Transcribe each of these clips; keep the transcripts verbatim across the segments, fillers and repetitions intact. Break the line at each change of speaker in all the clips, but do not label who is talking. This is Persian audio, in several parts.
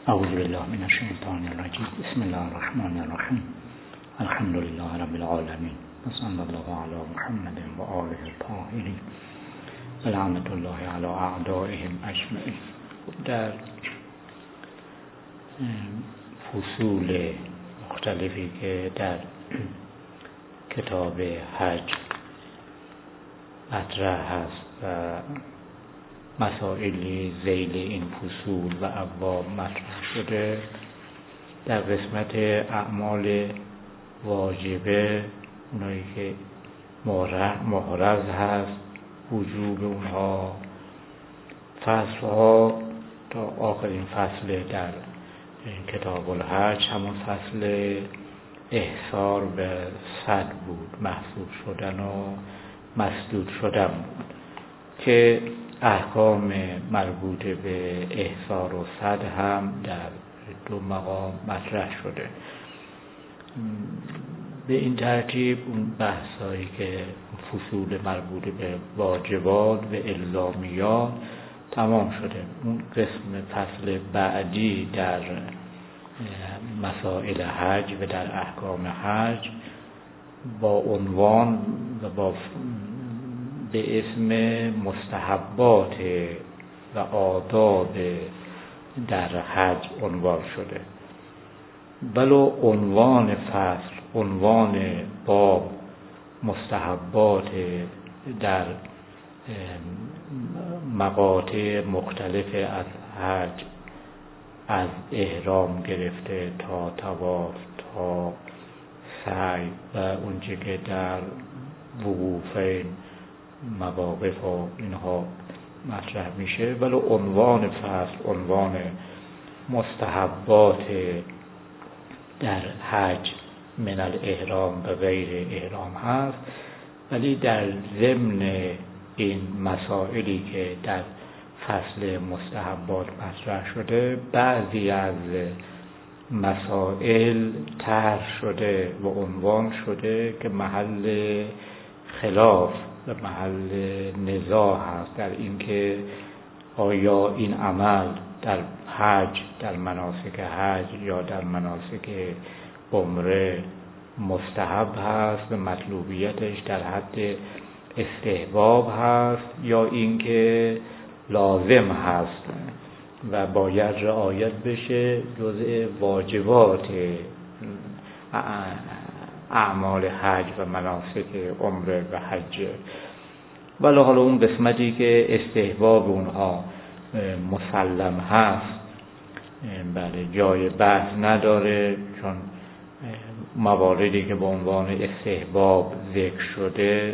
اعوذ بالله من الشیطان الرجیم. بسم الله الرحمن الرحیم. الحمد لله رب العالمین و صلی الله علی محمد و آله الطاهرین و لعنت الله علی اعدائهم اجمعین. در فصول مختلفی که در کتاب حج مطرح هست و مسائلی ذیل این فصول و ابواب مطرح شده، در قسمت اعمال واجبه، اونایی که محرز هست وجوب اونها، فصلها تا آخرین فصل در کتاب الحج همون فصل احصار به صد بود، محسوب شدن و مسدود شدن بود که احکام مربوط به احصار و صد هم در دو مقام مطرح شده. به این ترتیب اون بحثایی که فصول مربوط به واجبات و الزامیات تمام شده. اون قسم فصل بعدی در مسائل حج و در احکام حج با عنوان و با به اسم مستحبات و آداب در حج عنوان شده. ولو عنوان فصل، عنوان باب مستحبات در مقاطع مختلف از حج، از احرام گرفته تا طواف تا سعی و اونچه که در وقوفین مواقف و اینها مطرح میشه، ولی عنوان فصل، عنوان مستحبات در حج من الاحرام به غیر احرام هست. ولی در ضمن این مسائلی که در فصل مستحبات مطرح شده، بعضی از مسائل طرح شده و عنوان شده که محل خلاف و محل نزاع هست در اینکه آیا این عمل در حج، در مناسک حج یا در مناسک عمره مستحب هست و مطلوبیتش در حد استحباب هست یا اینکه لازم هست و باید رعایت بشه، جزء واجبات اعمال حج و مناسک عمره و حج. ولی حالا اون قسمتی که استحباب اونها مسلم هست بله جای بحث نداره، چون مواردی که به عنوان استحباب ذکر شده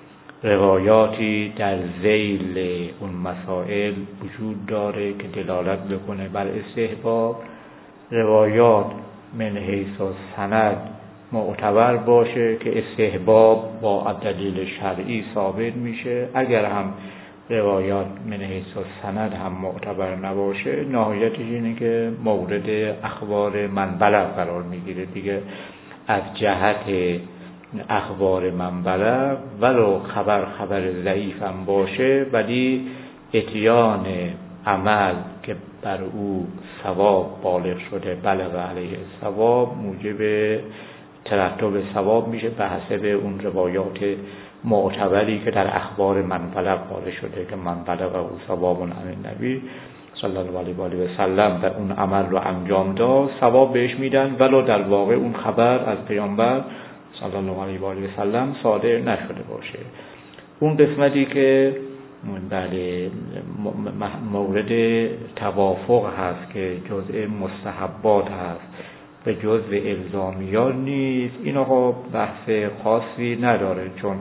روایاتی در ذیل اون مسائل وجود داره که دلالت بکنه بر استحباب. روایات من حیث السند معتبر باشه که استحباب با دلیل شرعی ثابت میشه. اگر هم روایات من حیث السند هم معتبر نباشه، نهایتش اینه که مورد اخبار من بلغ قرار میگیره دیگه. از جهت اخبار من بلغ ولو خبر خبر ضعیف هم باشه، ولی اتیان عمل که بر او ثواب بالغ شده، بلغ علیه ثواب، موجب ترتب ثواب میشه به حسب اون روایات معتبری که در اخبار من بلغ وارد شده که من بلغ او ثواب عن النبی صلی الله علیه و آله و سلم و اون عمل رو انجام داد، ثواب بهش میدن ولو در واقع اون خبر از پیامبر صلی الله علیه و آله و سلم صادر نشده باشه. اون قسمتی که بله مورد توافق هست که جزء مستحبات هست و جزء الزامیات نیست، این آقا بحث خاصی نداره، چون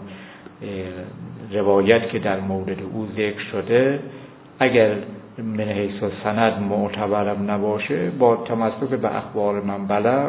روایت که در مورد او ذکر شده اگر من حیث السند معتبرم نباشه، با تمسک به اخبار من بلغ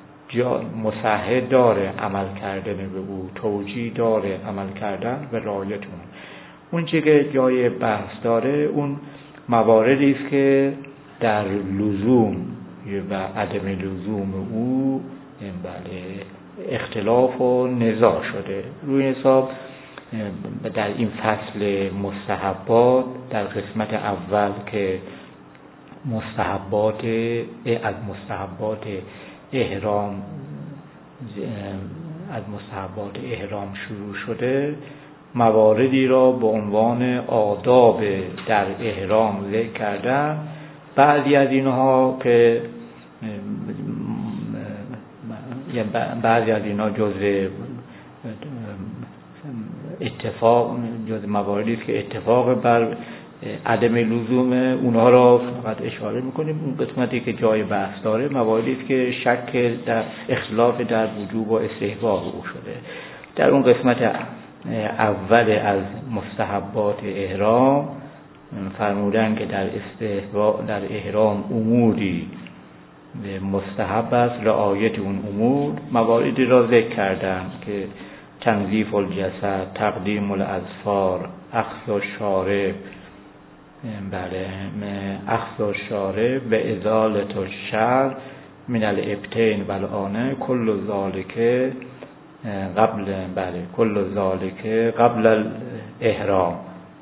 مصحح داره عمل کردن به او، توجیه داره عمل کردن و رعایت اون. اون چیزی که جای بحث داره اون مواردی است که در لزوم و عدم لزوم او بله اختلاف و نزاع شده. روی حساب در این فصل مستحبات در قسمت اول که مستحبات از مستحبات احرام از مستحبات احرام شروع شده، مواردی را به عنوان آداب در احرام ذکر کردن. بعضی از اینها که بعضی از اینها جزء اتفاق جزء مواردی است که اتفاق بر عدم لزوم اونها را فقط اشاره میکنیم. اون قسمتی که جای بحث داره مواردی است که شک در اختلاف در وجوب و استحباب او شده. در اون قسمت اول از مستحبات احرام فرمودن که در استحباب در احرام اموری مستحب است، رعایت اون امور مواردی را ذکر کردن که تنظیف الجسد، تقدیم الاظفار، اخذ الشارب، بله اخذ الشارب و ازالة الشعر من الابطین و الآنه کل ذالک قبل بله کل ذالک قبل الاحرام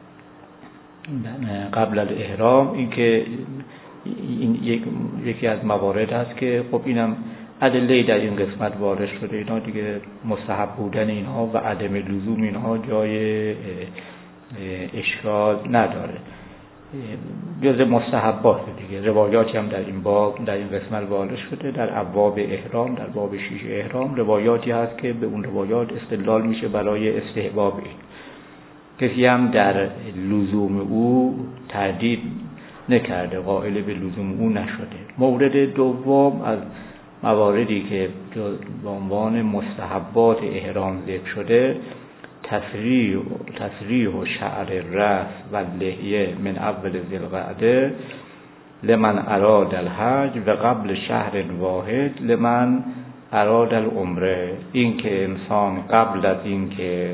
قبل الاحرام. این که این یک یکی از موارد هست که خب اینم ادله در این قسمت وارد شده. اینا دیگه مستحب بودن اینها و عدم لزوم اینها جای اشکال نداره، جز مستحبات دیگه. روایاتی هم در این باب در این قسمت وارد شده. در ابواب احرام، در باب شیش احرام روایاتی هست که به اون روایات استدلال میشه برای استحباب این. کسی هم در لزوم او تردید نکرده، قائل به لزوم او نشده. مورد دوم از مواردی که به عنوان مستحبات احرام ذکر شده، تسریح تسریح و شعر الراس و اللحیه من اول ذوالقعده لمن اراد الحج و قبل شهر واحد لمن اراد العمره. این که انسان قبل از این که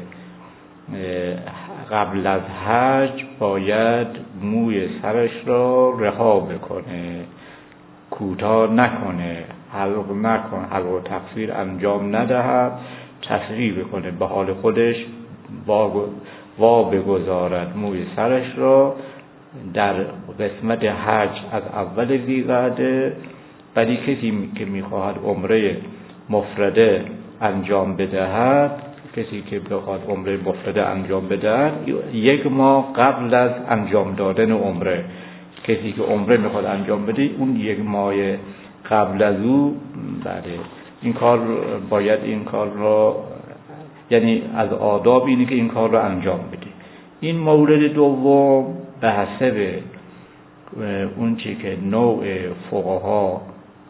قبل از حج باید موی سرش را رها بکنه، کوتاه نکنه، حلق نکنه، حلق و تقصیر انجام ندهد، تسریح بکنه، به حال خودش وا بگذارد موی سرش را در قسمت حج از اول ذی‌قعده. ولی کسی که میخواهد عمره مفرده انجام بدهد، کسی که بخواد عمره مفرده انجام بدهد یک ماه قبل از انجام دادن عمره، کسی که عمره میخواد انجام بده اون یک ماه قبل از او بله این کار باید این کار را، یعنی از آداب اینه که این کار را انجام بده. این مورد دوم به حسب اون چی که نوع فقها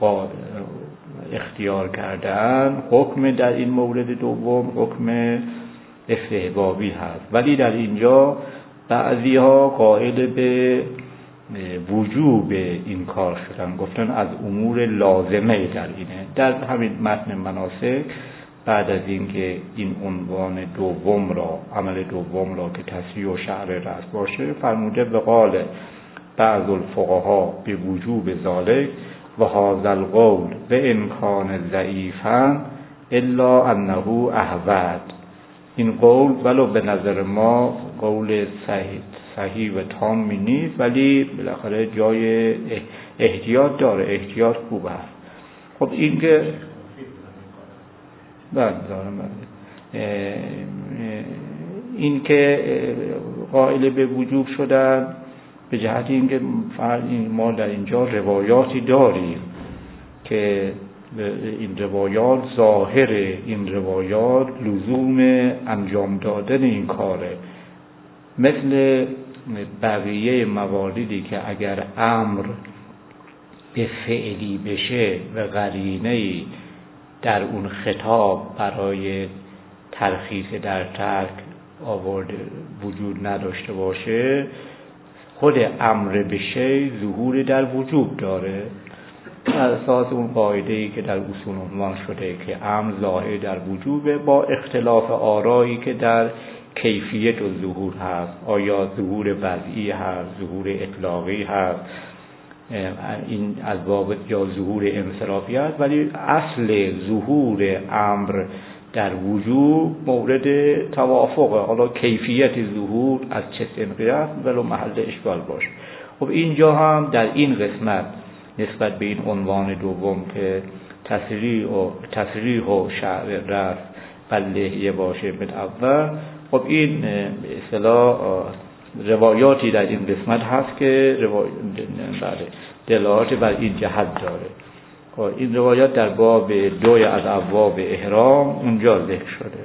اختیار کردن، حکم در این مورد دوم حکم استحبابی هست. ولی در اینجا بعضی ها قائل به وجوب این کار شدن، گفتن از امور لازمه در اینه. در همین متن مناسک بعد از اینکه این عنوان دوم را، عمل دوم را که تسریح و شعر راس باشه، فرموده به قال بعض الفقها به وجوب ذالک و هذا القول به امکان ضعیفا الا انه احوط. این قول ولو به نظر ما قول صحیح صحیح و تامی نیست، ولی بالاخره جای احتیاط داره، احتیاط خوب هست. خب این که بله این که قائل به وجوب شدن به جهت اینکه ما در اینجا روایاتی داریم که این روایات ظاهر این روایات لزوم انجام دادن این کاره، مثل بقیه مواردی که اگر امر به فعلی بشه و قرینه‌ای در اون خطاب برای ترخیص در ترک آورد وجود نداشته باشه، خود امر به شی ظهور در وجوب داره. بر اساس اون قاعده‌ای که در اصول عنوان شده که امر ظاهر در وجوبه، با اختلاف آرایی که در کیفیت و ظهور هست، آیا ظهور وضعی هست، ظهور اطلاقی هست، این از باب یا ظهور انصرافی هست. ولی اصل ظهور امر در وجوب مورد توافقه. حالا کیفیت ظهور از چه سنقی است ولو محل اشکال باشه. خب اینجا هم در این قسمت نسبت به این عنوان دوم که تصریح و تصریح و شعر رأس و لحیه باشه به اول، خب این اصطلاح روایاتی در این قسمت هست که روایات دلالت بر این جهت داره. خب این روایات در باب دوی از ابواب احرام اونجا ذکر شده.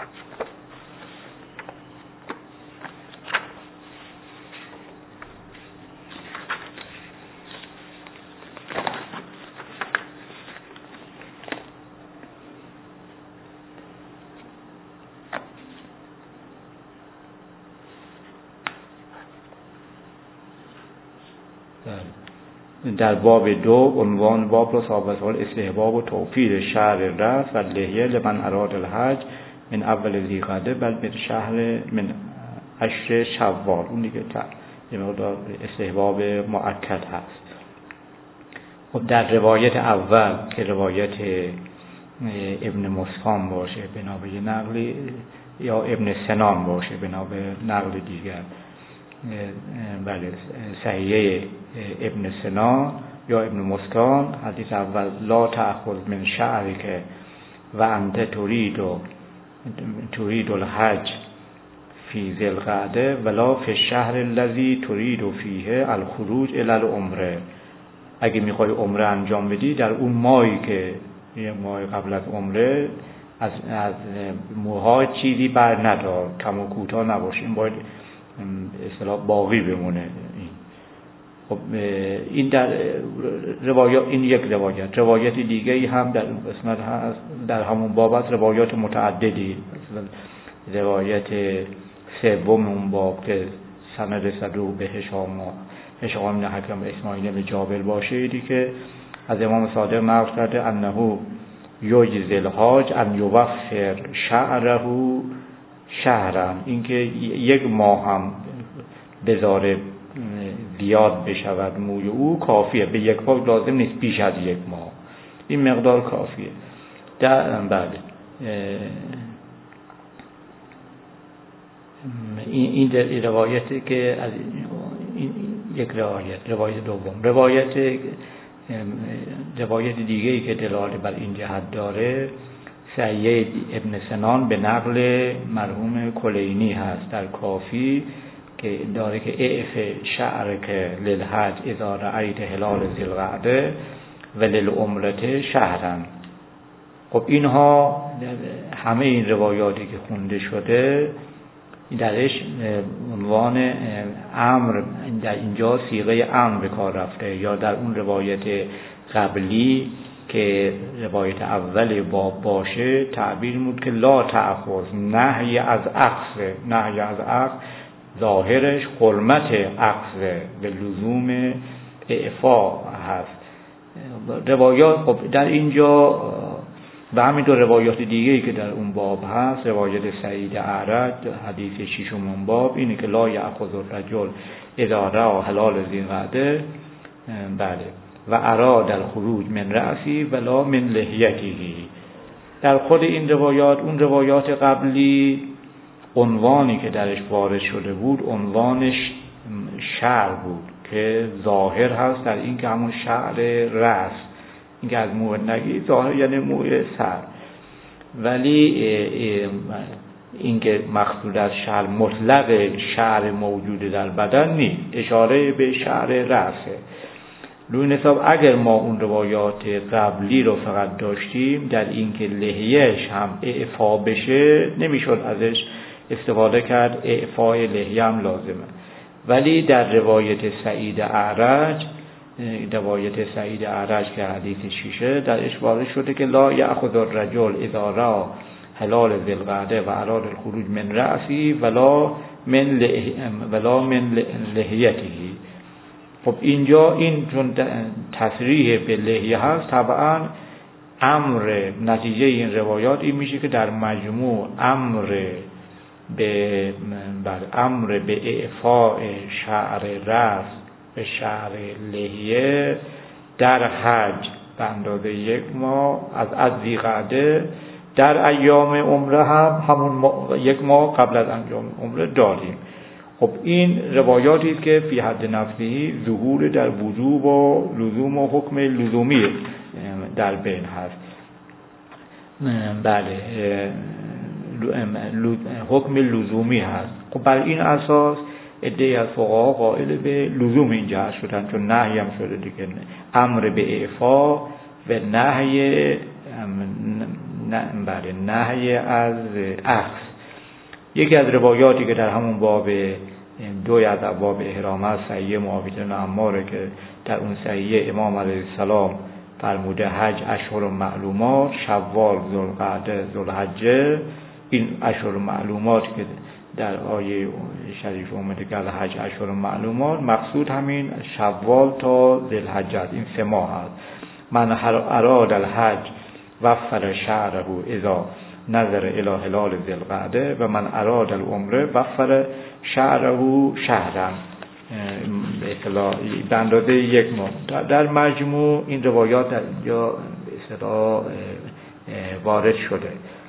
در باب دو عنوان باب را صاحب سوال استحباب و توفیر شعر رأس و لحیه لمن اراد الحج من اول ذی‌قعده بل من شهر من عشر شوال. اون دیگه یه مقدار استحباب مؤکد هست. خب در روایت اول که روایت ابن مسکان باشه بنا به نقلی یا ابن سنان باشه بنا به نقل دیگر، بله صحیحه ابن سنان یا ابن مسکان، حدیث اول لا تأخذ من شعرک و انت تريد تريد الحج فی ذی القعده ولا فی الشهر الذی تريد فیه الخروج الی العمره. اگه میخوای عمره انجام بدی در اون ماهی که یه ماه قبل از عمره از از موها چیزی بر ندار، کم و کوتاه نباشه، این باید اصطلاح باقی بمونه. خب این در روایات، این یک روایت. روایت دیگه هم در قسمت هست در همون باب، روایات متعددی. مثلا روایت سوم اون باب که سند صدوق به هشام هشام بن حکم اسماعیل بن جابر باشه، دی که از امام صادق نقل کرده انه یجزی الحاج ان یوفر شعره شهرن، اینکه یک ماه هم بذاره زیاد بشود موی او کافیه، به یک بار لازم نیست بیش از یک ماه، این مقدار کافیه. در بله این این روایتی که از این یک روایت روایت دوم روایت روایت دیگه‌ای که دلالت بر این جهت داره سعید ابن سنان به نقل مرحوم کلینی هست در کافی که داره که اعف شعرک للحج اذا رأیت هلال ذی القعده و للعمرة شهرا. خب اینها همه این روایاتی که خونده شده درش عنوان امر در اینجا صیغه امر به کار رفته، یا در اون روایت قبلی که روایت اول باب باشه تعبیر بود که لا تأخذ، نهی از اخذ، نهی از اخذ ظاهرش حرمت اخذ به لزوم اعفا هست. روایات خب در اینجا و همینطور روایات دیگه‌ای که در اون باب هست، روایت سعید اعرج حدیث ششم اون باب اینه که لا یأخذ الرجل اذا رأى هلال ذی القعده بله و اراد الخروج من رأسی ولا من لحیته. در خود این روایات اون روایات قبلی عنوانی که درش وارد شده بود عنوانش شعر بود که ظاهر هست در این که همون شعر رأس، این که از موه نگی ظاهر یعنی موی سر، ولی این که مقصود از شعر مطلق شعر موجود در بدن نیست، اشاره به شعر رأسه. روی حساب اگر ما اون روایات قبلی رو فقط داشتیم در این که لحیهش هم اعفا بشه نمیشد ازش استفاده کرد، اعفای لحیه هم لازمه. ولی در روایت سعید اعرج روایت سعید اعرج که حدیث شیشه در اشواره شده که لا یأخذ الرجل اذا رأى هلال ذی القعده و اراد الخروج من رأسی ولا من ولا من لحیته. خب اینجا این چون تصریح به لحیه هست طبعا امر نتیجه این روایات این میشه که در مجموع امر به بر امر به اعفاء شعر رأس به شعر لحیه در حج به اندازه یک ماه از از ذی‌قعده در ایام عمره هم همون یک ماه قبل از انجام عمره داریم. خب این روایاتی است که فی حد نفسی ظهور در وجوب و لزوم و حکم لزومی در بین هست. بله حکم لزومی هست. خب بر این اساس عده‌ای از فقها قائل به لزوم این جهت شدن، چون نهی هم شده دیگه، امر به اعفا و نهی بله نهی از اخذ. یکی از روایاتی که در همون باب دوی از ابواب احرام است، صحیح معاویه بن عماره که در اون صحیح امام علیه السلام فرموده حج اشهر معلومات، شوال، ذوالقعده، ذوالحجه. این اشهر معلومات که در آیه شریف اومده که حج اشهر معلومات، مقصود همین شوال تا ذوالحجه، این سه ماه هست. من اراد الحج وفر شعره اذا نظر الی هلال ذوالقعده و من اراد العمره وفر شعره شهرا، به اندازه یک ماه. در مجموع این روایات یا به اصطلاح وارد شده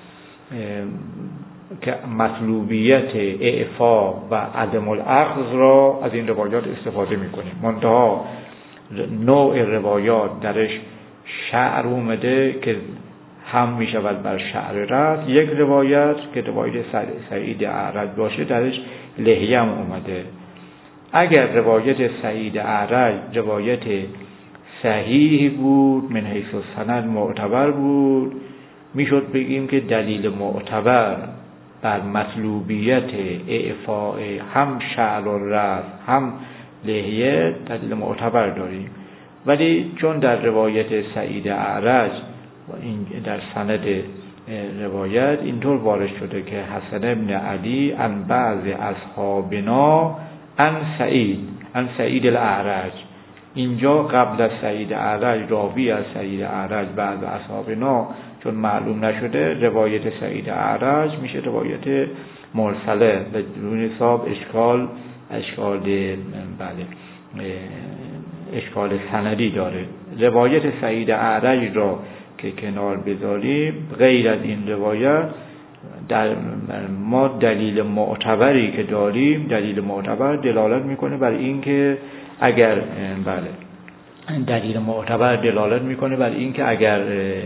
که مطلوبیت اعفا و عدم الاخذ را از این روایات استفاده میکنیم. منتها نوع روایات درش شعر اومده که هم میشود بر شعر رأس. یک روایت که روایت سعید اعرج باشه درش لحیه هم اومده. اگر روایت سعید اعرج روایت صحیح بود، من حیث السند معتبر بود، میشد بگیم که دلیل معتبر بر مطلوبیت اعفاء هم شعر و رأس هم لحیه دلیل معتبر داریم. ولی چون در روایت سعید اعرج این در سند روایت اینطور وارد شده که حسن ابن علی عن بعض اصحابنا عن سعید عن سعید الاعرج، اینجا قبل از سعید اعرج راوی از سعید اعرج بعض اصحابنا چون معلوم نشده، روایت سعید اعرج میشه روایت مرسله و بدون حساب اشکال اشکال بله اشکال سندی داره. روایت سعید اعرج را که کنار بذاریم، غیر از این روایت در ما دلیل معتبری که داریم، دلیل معتبر دلالت میکنه بر این که اگر بله دلیل معتبر دلالت میکنه بر این که اگر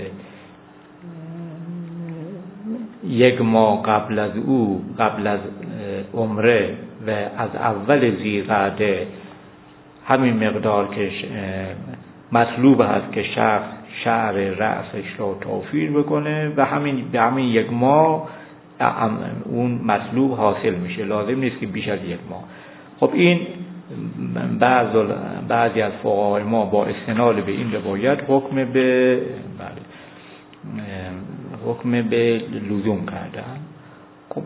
یک ماه قبل از او قبل از عمره و از اول ذی‌قعده همین مقدار که مطلوب هست که شخص شعر رأسش رو توفیر بکنه و همین به همین یک ماه اون مطلوب حاصل میشه، لازم نیست که بیش از یک ماه. خب این بعض بعضی از فقهای ما با استناد به این روایت حکم به بله حکم به لزوم کردن. خب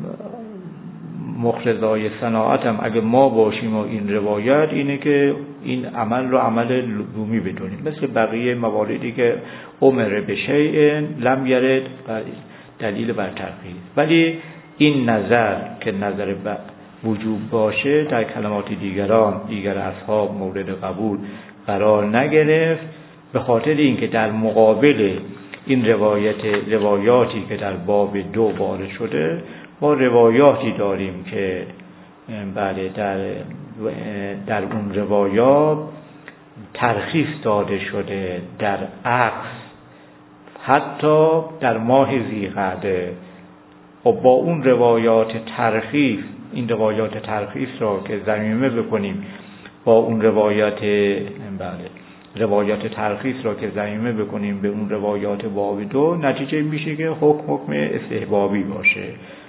مقتضای صناعت هم اگه ما باشیم و این روایت اینه که این عمل رو عمل لزومی بدونیم، مثل بقیه مواردی که امر به شیء لم یرد دلیل بر ترخیص. ولی این نظر که نظر وجوب باشه در کلمات دیگران دیگر اصحاب مورد قبول قرار نگرفت، به خاطر اینکه در مقابل این روایت روایاتی که در باب دو وارد شده ما روایاتی داریم که بله در در اون روایات ترخیص داده شده در عکس حتی در ماه ذی‌قعده. و با اون روایات ترخیص، این روایات ترخیص را که ضمیمه بکنیم با اون روایات بله روایات ترخیص را که ضمیمه بکنیم به اون روایات باب دو، نتیجه میشه که حکم حکم استحبابی باشه.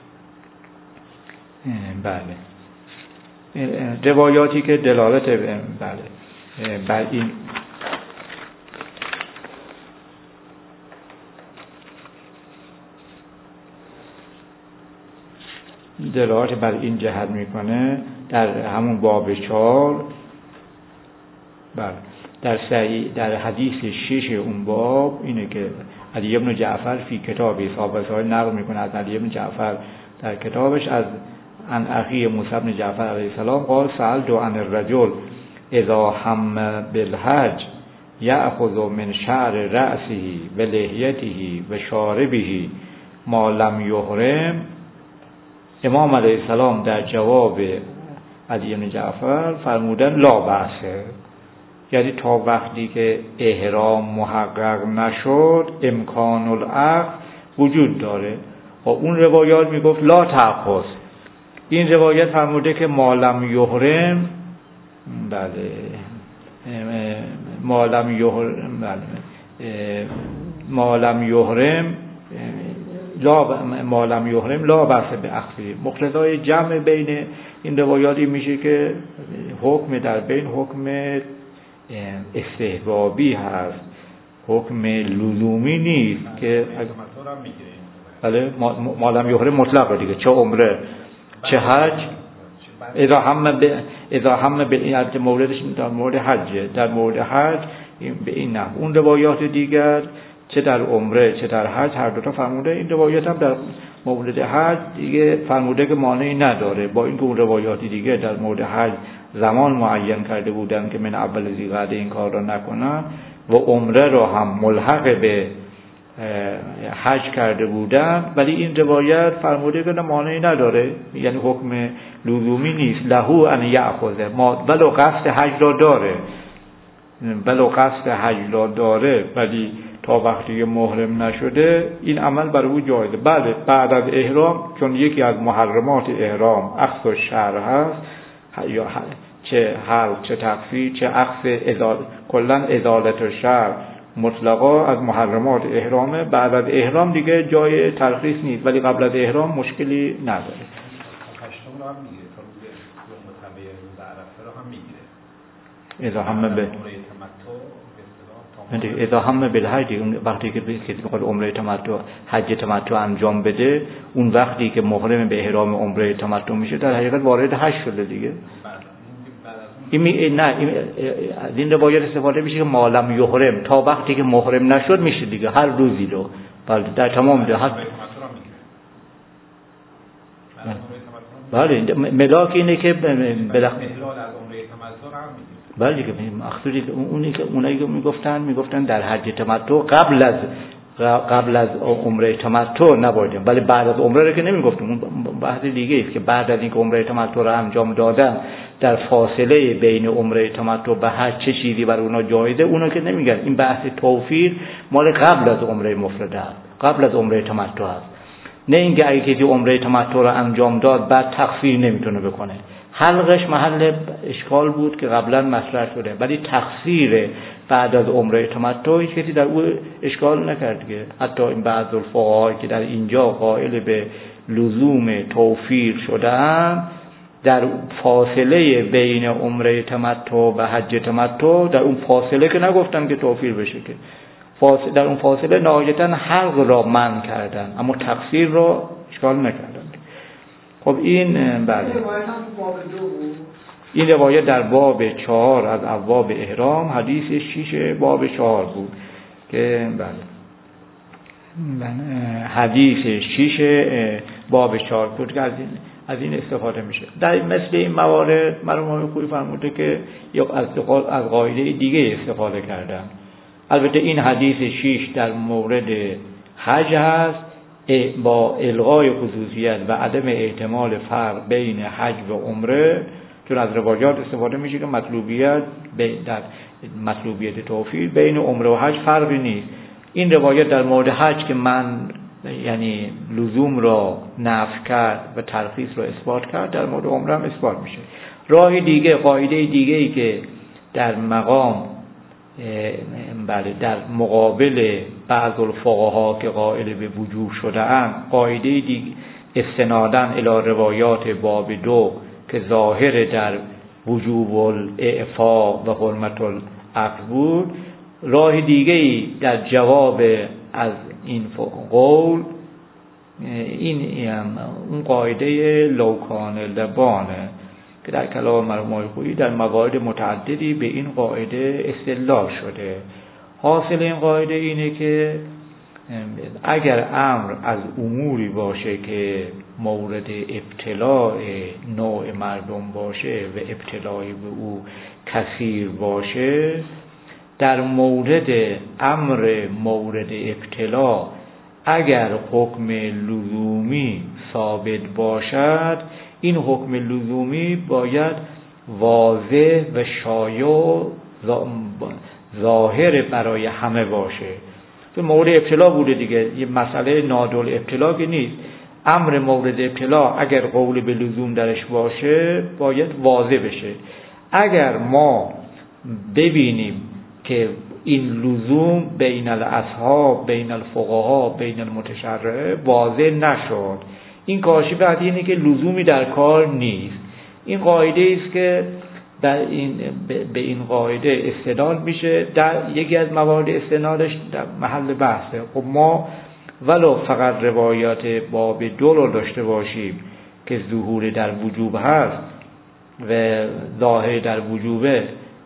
بله روایاتی که دلالت بله بر این دلالت بر این جهت میکنه در همون باب چهار بله در صحیح در حدیث شش اون باب اینه که علی بن جعفر فی کتابی صاحب صحیح نقل میکنه از علی بن جعفر در کتابش از عن اخی موسی بن جعفر علیه السلام قال سألت عن الرجل اذا هم بالحج یأخذ من شعر رأسه و لحیته و شاربه ما لم یحرم. امام علیه السلام در جواب علی بن جعفر فرمودن لا بأسه، یعنی تا وقتی که احرام محقق نشد امکان العقد وجود داره. و اون روایات میگفت لا تأخذ. این روایت فرموده که مالم یحرم، بله مالم یحرم، بله مالم یحرم لا مالم یحرم لا بأس بأخذه. مقتضای جمع بین این روایاتی میشه که حکم در بین حکم استحبابی هست، حکم لزومی نیست که بله مالم یحرم مطلق دیگه، چه عمره چه حج. اذا هم به اذا هم به این موردش در مورد حج، در مورد حج به این نه. اون روایات دیگر چه در عمره چه در حج هر دو تا فرموده. این روایت هم در مورد حج دیگه فرموده که مانعی نداره، با اینکه اون روایات دیگه در مورد حج زمان معین کرده بودن که من اول ذی‌قعده این کار را نکنن و عمره را هم ملحق به حج کرده بودن، ولی این روایت فرموده که مانعی نداره، یعنی حکم لزومی نیست. لهو ان یأخذه، ولو قصد حج را داره ولو قصد حج را داره ولی تا وقتی محرم نشده این عمل برای او جایزه. بله بعد از احرام، چون یکی از محرمات احرام اخذ الشعر هست، یا چه حلق چه تقصیر چه اخذ ازال کلا ازالت الشعر مطلقا از محرمات احرامه. بعد از احرام دیگه جای ترخیص نیست، ولی قبل از احرام مشکلی نداره.
هشتم رو هم میگیره، تا روز یوم تنبیه روز عرفه رو هم میگیره.
اذا هم به اذا هم بالحج، اون وقتی که بخواد عمره تمتع حج تمتع انجام بده، اون وقتی که محرم به احرام عمره تمتع میشه در حقیقت وارد حج شده دیگه. این نه از این روایت استفاده میشه که مالم یحرم، تا وقتی که محرم نشد میشه دیگه، هر روزی رو بله در تمام ده. بله ملاک اینه که بالاخره بله که مقصودی اونی که اونایی که میگفتن میگفتن در حج تمتع قبل از قبل از عمره تمتع نباید، ولی بعد از عمره رو که نمیگفتم. اون بحث دیگه است که بعد از اینکه عمره تمتع رو انجام دادن در فاصله بین عمره تمتع به حج چه چیزی بر اونا جایزه، اونا که نمیگن. این بحث توفیر مال قبل از عمره مفرده است، قبل از عمره تمتع است، نه اینکه اگه کسی عمره تمتع رو انجام داد بعد تقصیر نمیتونه بکنه. حلقش محل اشکال بود که قبلا مطرح شده، ولی تقصیر بعد از عمره تمتع هیچ کسی در او اشکال نکرد که حتی این بعض الفقها که در اینجا قائل به لزوم توفیر شدن در فاصله بین عمره تمتع و حج تمتع، در اون فاصله که نگفتن که توفیر بشه، که فاصله در اون فاصله نهایتاً حلق را منع کردن اما تقصیر را اشکال نکردن. خب این بله این روایت در باب چهار از ابواب احرام، حدیث شیش باب چهار بود که بله حدیث شیش باب چهار بود که از این از این استفاده میشه. در مثل این موارد مرحوم خویی فرموده که یا از از قاعده دیگه استفاده کردن. البته این حدیث شیش در مورد حج هست، با الغای خصوصیت و عدم احتمال فرق بین حج و عمره، چون از روایات استفاده میشه که مطلوبیت در مطلوبیت توفیر بین عمره و حج فرقی نیست. این روایت در مورد حج که من یعنی لزوم را نفی کرد و ترخیص را اثبات کرد، در مورد عمره هم اثبات میشه. راه دیگه، قاعده دیگه ای که در مقام بله در مقابل بعض الفقها که قائل به وجوب شده اند، قاعده دیگه استنادن الی روایات باب دو که ظاهر در وجوب الاعفاء و حرمت العقد بود. راه دیگه ای در جواب از این قول این اون قاعده لوکان لبانه که در کلام مرحوم خویی در موارد متعددی به این قاعده استدلال شده. حاصل این قاعده اینه که اگر امر از اموری باشه که مورد ابتلاع نوع مردم باشه و ابتلای به او کثیر باشه، در مورد امر مورد ابتلا اگر حکم لزومی ثابت باشد، این حکم لزومی باید واضح و شایع ظاهر برای همه باشه. تو مورد ابتلا بوده دیگه، یه مسئله نادل ابتلا که نیست. امر مورد ابتلا اگر قول به لزوم درش باشه باید واضح بشه. اگر ما ببینیم که این لزوم بین الاصحاب، بین الفقها، بین المتشرع واضح نشد، این کاشی بعد اینه که لزومی در کار نیست. این قاعده است که در این به این قاعده استدلال میشه در یکی از موارد استنادش در محل بحثه. خب ما ولو فقط روایات باب دو رو داشته باشیم که ظهور در وجوب هست و ظاهر در وجوبه،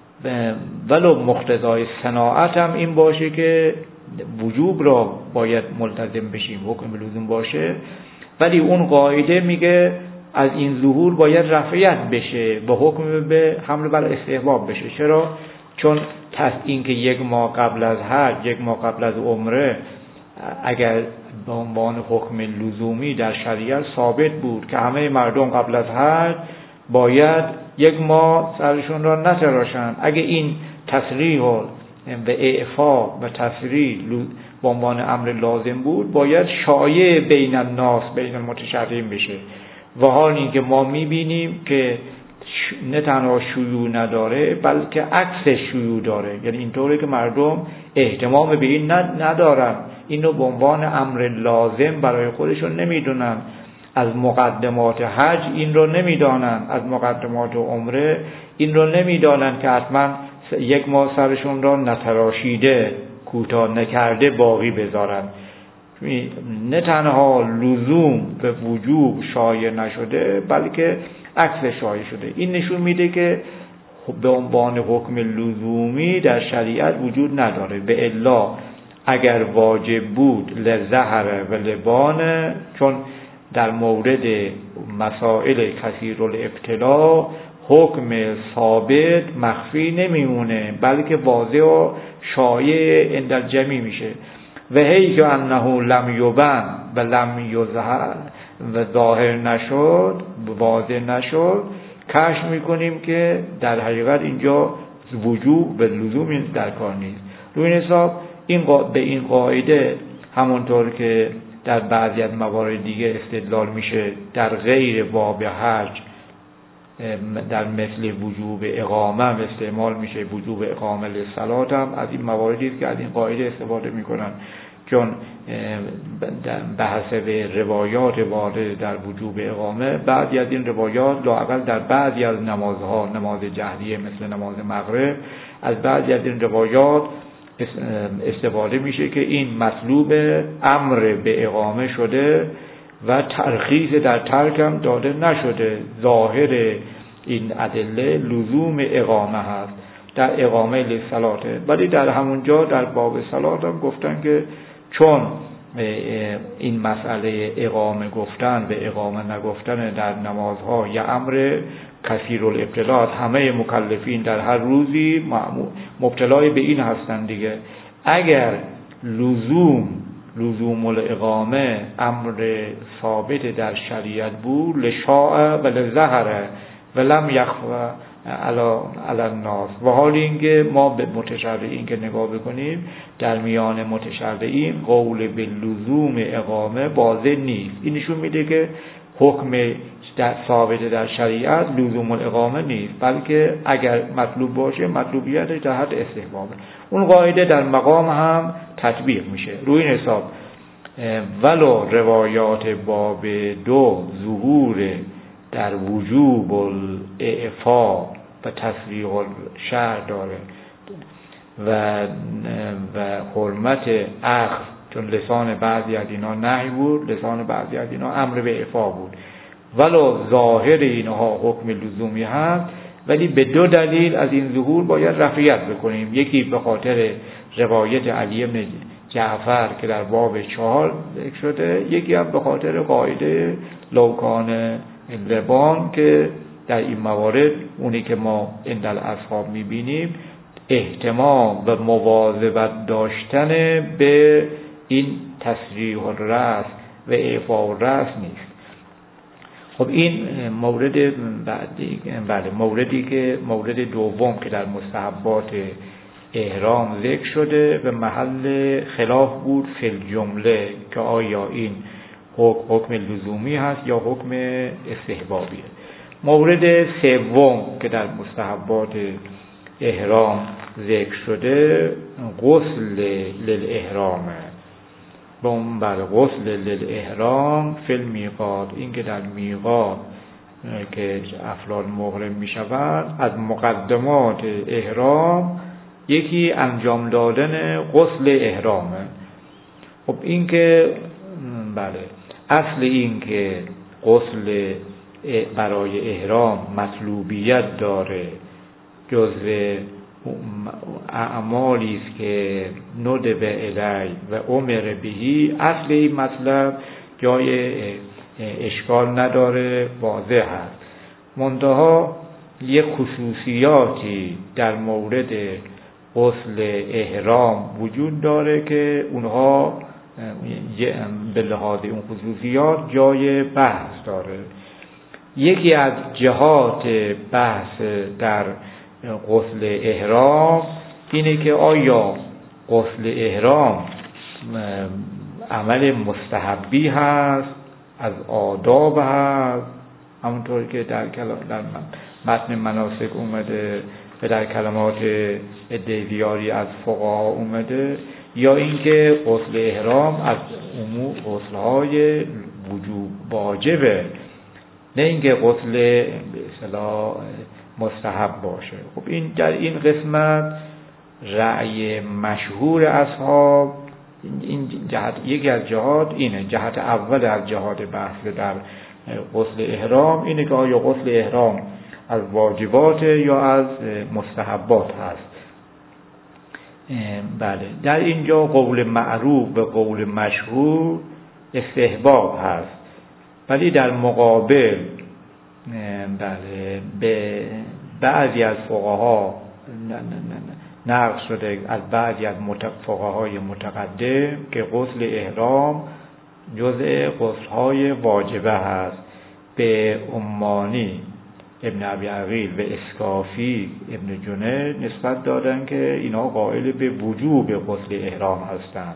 ولو مقتضای صناعت هم این باشه که وجوب را باید ملتزم بشیم، حکم لزوم باشه، ولی اون قاعده میگه از این ظهور باید رفعیت بشه به حکم به حمل بر استحباب بشه. چرا؟ چون این که یک ماه قبل از حج، یک ماه قبل از عمره اگر به عنوان حکم لزومی در شریعت ثابت بود که همه مردم قبل از حج باید یک ماه سرشون را نتراشند، اگه این تصریح و اعفا و تصریح به عنوان امر لازم بود باید شایع بین الناس، بین المتشرعین بشه. و حال این که ما میبینیم که نه تنها شیوع نداره بلکه عکس شیوع داره، یعنی اینطوره که مردم اهتمام به این ندارن، اینو به عنوان امر لازم برای خودشون نمیدونن، از مقدمات حج این رو نمیدانن، از مقدمات عمره این رو نمیدانن که حتما یک ماه سرشون را نتراشیده، کوتاه نکرده باقی بذارن. نه تنها لزوم به وجوب شایع نشده بلکه عکس شایع شده. این نشون میده که به عنوان حکم لزومی در شریعت وجود نداره. به الا اگر واجب بود لظهر و لبان، چون در مورد مسائل کثیر الابتلا حکم ثابت مخفی نمیمونه بلکه واضح و شایع عند الجمیع میشه. و هی که انه لم یبن و لم یظهر و ظاهر نشد، واضح نشد، کشف میکنیم که در حقیقت اینجا وجوب و لزوم در کار نیست. روی این حساب این به این قاعده همونطور که در بعضی از موارد دیگه استدلال میشه در غیر باب حج، در مثل وجوب اقامه هم استعمال میشه، وجوب اقامه للصلات هم از این مواردی است که از این قاعده استفاده میکنن، چون به حسب روایات وارد در وجوب اقامه بعضی از این روایات لااقل در بعضی از نمازها، نماز جهریه مثل نماز مغرب، از بعضی از این روایات استفاده میشه که این مطلوب امر به اقامه شده و ترخیص در ترک هم داده نشده. ظاهر این ادله لزوم اقامه هست در اقامه للصلاته، ولی در همونجا در باب صلات هم گفتن که چون این مسئله اقامه گفتن و اقامه نگفتن در نمازها یا امر کثیر الابتلاء، همه مکلفین در هر روزی مبتلای به این هستن دیگه. اگر لزوم لزوم الاقامه امر ثابت در شریعت بود لشاء و لظهر و لم یخفى علی الناس، و حال اینکه ما به متشرعین که نگاه بکنیم در میان متشرعین قول به لزوم اقامه واضح نیست. این نشون میده که حکم در ثابت در شریعت لزوم الاقامه نیست، بلکه اگر مطلوب باشه مطلوبیتش در حد استحبابه. اون قاعده در مقام هم تطبیق میشه. روی این حساب ولو روایات باب دو ظهور در وجوب الاعفا و تصریح الشرع داره و و حرمت اخذ، چون لسان بعضی از اینا نهی بود، لسان بعضی از اینا امر به اعفا بود، ولو ظاهر اینها حکم لزومی هست، ولی به دو دلیل از این ظهور باید رفعیت بکنیم. یکی به خاطر روایت علی بن جعفر که در باب چهار ذکر شده، یکی هم به خاطر قاعده لوکان لبان که در این موارد اونی که ما عند الاصحاب میبینیم اهتمام و مواظبت داشتن به این تصریح الرأس و اعفاء الرأس نیست. خب این مورد بعدی، بله موردی که مورد دوم که در مستحبات احرام ذکر شده به محل خلاف بود فی الجمله که آیا این حکم لزومی هست یا حکم استحبابیه. مورد سوم که در مستحبات احرام ذکر شده غسل للاحرامه. بم بر غسل للاحرام فی المیقات، این که در میقات که افراد محرم می شوند از مقدمات احرام یکی انجام دادن غسل احرامه. خب این که بله اصل این که غسل برای احرام مطلوبیت داره، جزء اعمالی است که ندب الی و امر بهی، اصل این مطلب جای اشکال نداره، واضح هست. منتها یک خصوصیاتی در مورد غسل احرام وجود داره که اونها به لحاظ اون خصوصیات جای بحث داره. یکی از جهات بحث در غسل احرام اینه که آیا غسل احرام عمل مستحبی هست، از آداب هست، همونطور که در کلام در متن مناسک اومده و در کلمات دیویاری از فقها اومده، یا اینکه غسل احرام از امور غسل‌های وجوب واجبه، نه اینکه غسل به اصطلاح مستحب باشه. خب این در این قسمت رأی مشهور اصحاب این جهت، یکی از جهات اینه، جهت اول از جهات بحث در غسل احرام اینه که آیا غسل احرام از واجبات یا از مستحبات هست. بله در اینجا قول معروف و قول مشهور استحباب هست، ولی در مقابل بله به بعضی از فقها نقل شده از بعضی از فقهای متقدم که غسل احرام جزء غسل‌های واجبه هست. به عمانی ابن ابی عقیل و اسکافی ابن جنید نسبت دادن که اینا قائل به وجوب غسل احرام هستند.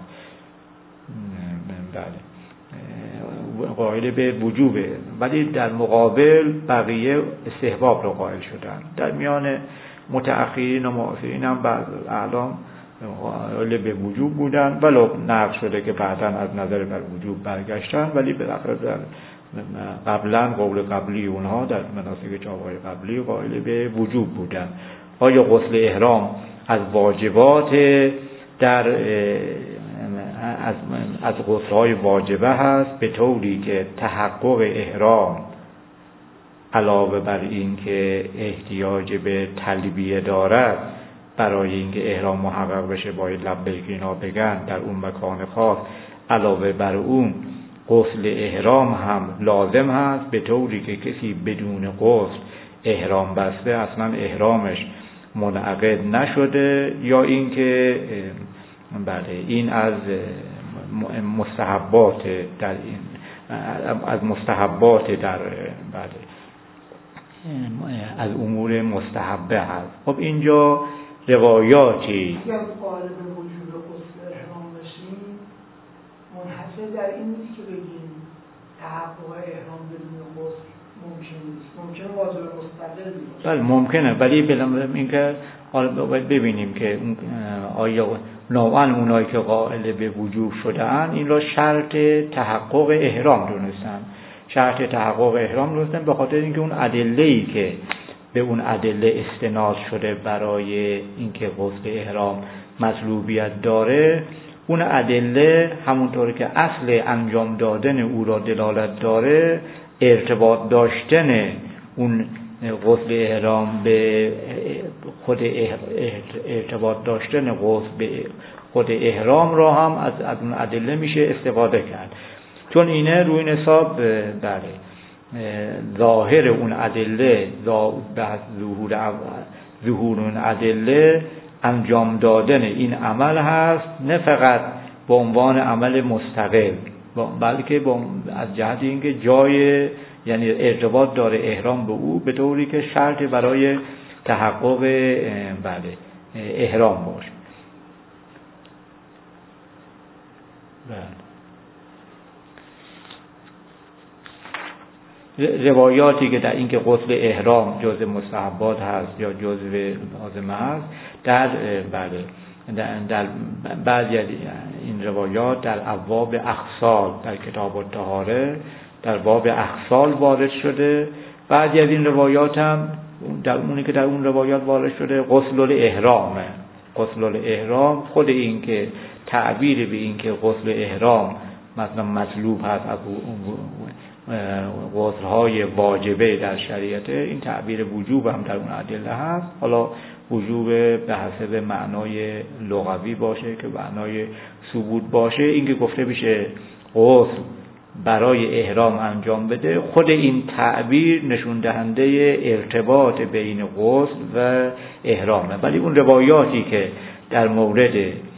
بله قائل به وجوبه، ولی در مقابل بقیه استحباب رو قائل شدن. در میان متأخرین و معاصرین هم بعض اعلام قائل به وجوب بودن، ولو نقل شده که بعداً از نظر بر وجوب برگشتن، ولی بالاخره در قبلا قول قبلی اونها در مناسک چاپ‌های قبلی قائل به وجوب بودن. آیا غسل احرام از واجبات در از از غسل‌های واجبه هست، به طوری که تحقق احرام علاوه بر این که احتیاج به تلبیه دارد، برای اینکه احرام محقق بشه باید لبیک اینا بگن در اون مکان خاص، علاوه بر اون غسل احرام هم لازم هست، به طوری که کسی بدون غسل احرام بسته اصلا احرامش منعقد نشده، یا اینکه بله این از مستحبات در این از مستحبات در بله از امور مستحبه هست. خب اینجا روایاتی
اگر قائل به وجود غسل احرام بشیم منحصر در این نیست که بگیم تحقق احرام بدون غسل ممکن نیست، ممکن واجب مستقل باشه.
بله ممکنه، ولی بلام اینکه حالا باید ببینیم که آیا نوعاً اونایی که قائل به وجوب شده‌اند این را شرط تحقق احرام دونستن. شرط تحقق احرام دونستن به خاطر اینکه اون ادله‌ای که به اون ادله استناد شده برای اینکه غسل احرام مطلوبیت داره، اون ادله همونطور که اصل انجام دادن او را دلالت داره، ارتباط داشتن اون غسل احرام به خود ارتباط داشتن غسل به خود احرام را هم از از اون ادله میشه استفاده کرد، چون اینه روی حساب بله ظاهر اون ادله ظهور ظهور اون ادله انجام دادن این عمل هست، نه فقط به عنوان عمل مستقل، بلکه از جهت اینکه جای یعنی ارتباط داره احرام به او به طوری که شرط برای تحقق بله احرام باشه. بله. روایاتی که در اینکه غسل احرام جزء مستحبات هست یا جزء لازمه هست در بله در, در بعضی از این روایات در ابواب اغسال در کتاب الطهاره در باب اغسال وارد شده. بعضی از این روایات هم در اونی که در اون روایات وارد شده غسل الاحرامه. غسل الاحرام خود این که تعبیر به این که غسل احرام مثلا مطلوب هست از غسل‌های واجبه در شریعت، این تعبیر وجوب هم در اون ادله هست. حالا وجوب به حسب معنای لغوی باشه که معنای ثبوت باشه، این که گفته بشه غسل برای احرام انجام بده، خود این تعبیر نشون دهنده ارتباط بین غسل و احرامه. ولی اون روایاتی که در مورد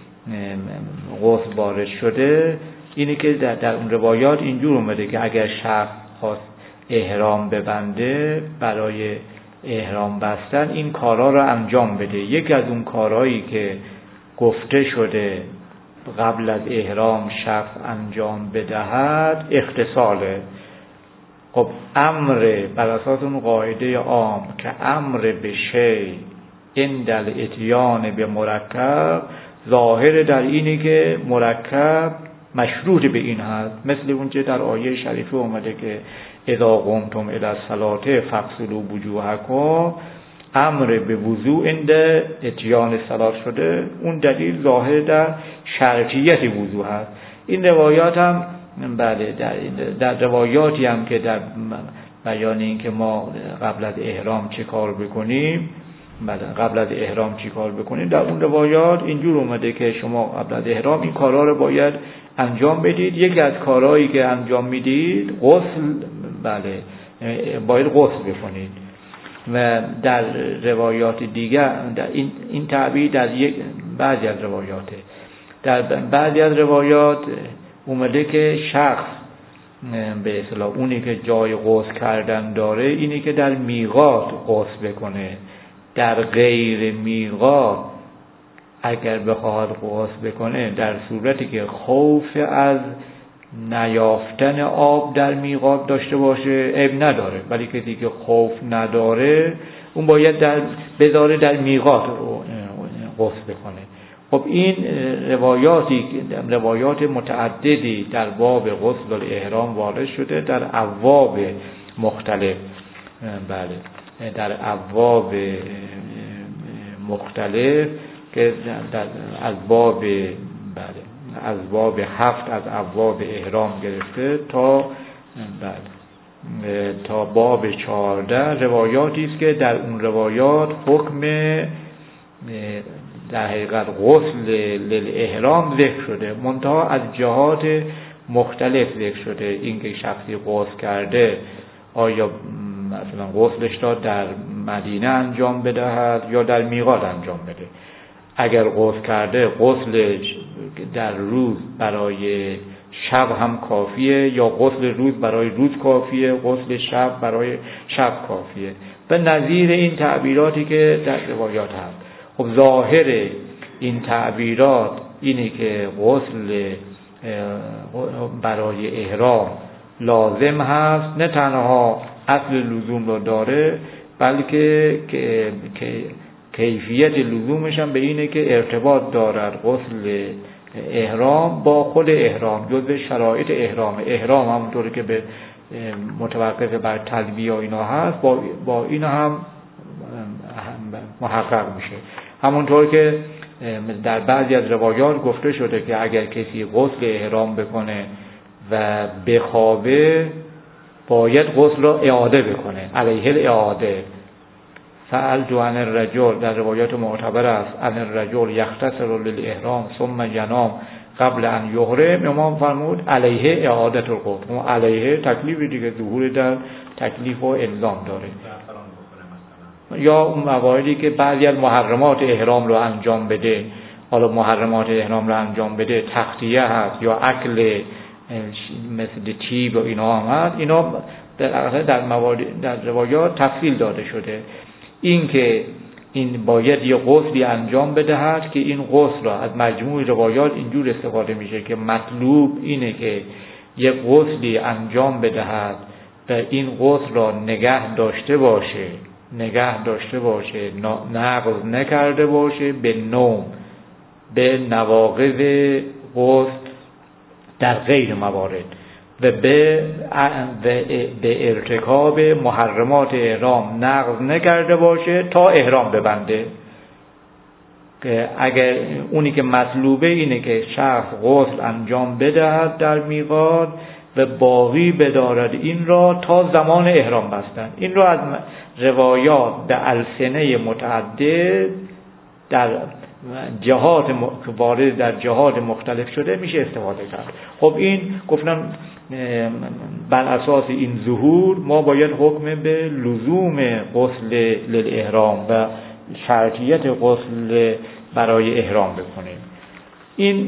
غسل وارد شده اینه که در, در اون روایات اینجور اومده که اگر شخص خواست احرام ببنده برای احرام بستن این کارا رو انجام بده. یکی از اون کارهایی که گفته شده قبل از احرام شخص انجام بدهد اغتساله. خب امر بر اساس اون قاعده عام که امر به شی عند الاتیان به مرکب ظاهر در اینه که مرکب مشروط به این هست، مثل اون که در آیه شریفه اومده که اذا قمتم الی الصلاة فاغسلوا وجوهکم، امر به وضوء عند اتیان صلات شده. اون دلیل ظاهر در شرطیت وضوء هست. این روایات هم بله در, در روایاتی هم که در بیان این که ما قبل از احرام چه کار بکنیم بله قبل از احرام چی کار بکنیم، در اون روایات اینجور اومده که شما قبل از احرام این کارها رو باید انجام بدید. یکی از کارهایی که انجام میدید غسل بله باید غسل بکنید. و در روایات دیگر در این, این تعبیر در یک بعضی از روایاته در بعضی از روایات اومده که شخص به اصطلاح اونی که جای غسل کردن داره اینی که در میقات غسل بکنه. در غیر میقات اگر بخواد غسل بکنه در صورتی که خوف از نیافتن آب در میقات داشته باشه عیب نداره، ولی کسی که خوف نداره اون باید در بذاره در میقات غسل بکنه. خب این روایاتی روایات متعددی در باب غسل الاحرام وارد شده در ابواب مختلف بله در ابواب مختلف که در از باب بله از باب هفت از ابواب احرام گرفته تا بله تا باب چهارده روایاتی است که در اون روایات حکم در حقیقت غسل للاحرام ذکر شده، منتها از جهات مختلف ذکر شده. اینکه شخصی غسل کرده آیا مثلا غسلش را در مدینه انجام بدهد یا در میقات انجام بده. اگر غسل کرده غسلش در روز برای شب هم کافیه یا غسل روز برای روز کافیه، غسل شب برای شب کافیه و نظیر این تعبیراتی که در روایات هست. خب ظاهر این تعبیرات اینه که غسل برای احرام لازم هست، نه تنها اصل لزوم رو داره بلکه که کیفیت لزومش هم به اینه که ارتباط دارد غسل احرام با خود احرام، جزء شرایط احرام. احرام همونطوری که به متوقف بر تلبیه و اینا هست با با اینا هم محقق میشه. همونطور که در بعضی از روایات گفته شده که اگر کسی غسل احرام بکنه و بخوابه باید غسل را اعاده بکنه، علیه الاعاده. سألت عن الرجل در روایات معتبر است عن الرجل یغتسل للاحرام ثم ینام قبل ان یحرم، امام فرمود علیه اعادت الغسل. اون علیه تکلیف دیگه ظهور در تکلیف و الزام داره. یا اون مواردی که بعضی از محرمات احرام رو انجام بده، حالا محرمات احرام رو انجام بده تغطیه هست یا اکل مثل چیب و اینا هم هست، اینا در در موارد در روایات تفصیل داده شده، این که این باید یه غسلی انجام بدهد که این غسل را از مجموع روایات اینجور استفاده میشه که مطلوب اینه که یه غسلی انجام بدهد و این غسل را نگه داشته باشه نگه داشته باشه نقض نکرده باشه به نوم، به نواقض غسل در غیر موارد و به به ارتکاب محرمات احرام نقض نکرده باشه تا احرام ببنده. که اگر اونی که مطلوبه اینه که شخص غسل انجام بدهد در میقات و باقی بدارد این را تا زمان احرام بستن. این را از روایات به السنه متعدد در جهات وارد در جهات مختلف شده میشه استفاده کرد. خب این گفتم بر اساس این ظهور ما باید حکم به لزوم غسل للاحرام و شرطیت غسل برای احرام بکنیم. این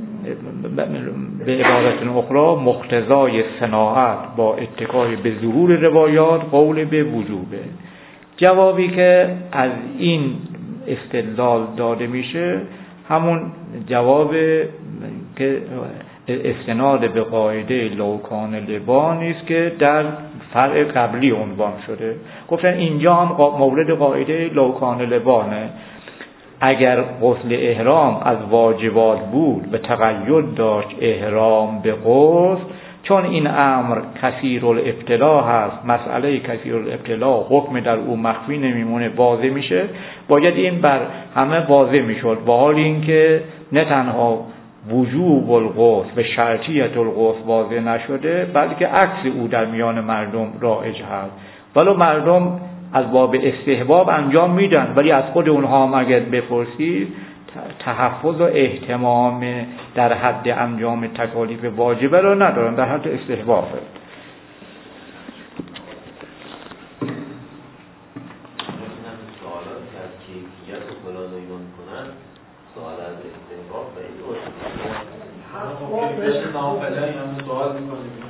به عبارت اخرى مقتضای صناعت با اتکای به ظهور روایات قول به وجوبه. جوابی که از این استدلال داده میشه همون جواب که استناد به قاعده لوکان لبان است که در فرع قبلی عنوان شده. گفتن اینجا هم مورد قاعده لوکان لبانه. اگر غسل احرام از واجبات بود و تقید داشت احرام به غسل، چون این امر کثیر الابتلا هست، مسئله کثیر الابتلا حکم در او مخفی نمیمونه، واضح میشه، باید این بر همه واضح میشد، با حال اینکه نه تنها وجوب الغسل و شرطیت الغسل واضح نشده بلکه عکس او در میان مردم رایج هست. ولو مردم از باب استحباب انجام میدن، ولی از خود اونها هم اگر بپرسید تحفظ و اهتمام در حد انجام تکالیف واجبه رو ندارن، در حد استحبابه.
سوالات از کیفیت و فلان و ایمان کنن، سوال از استحباب خیلی
هست. ما بهش نافله هم سوال میکنیم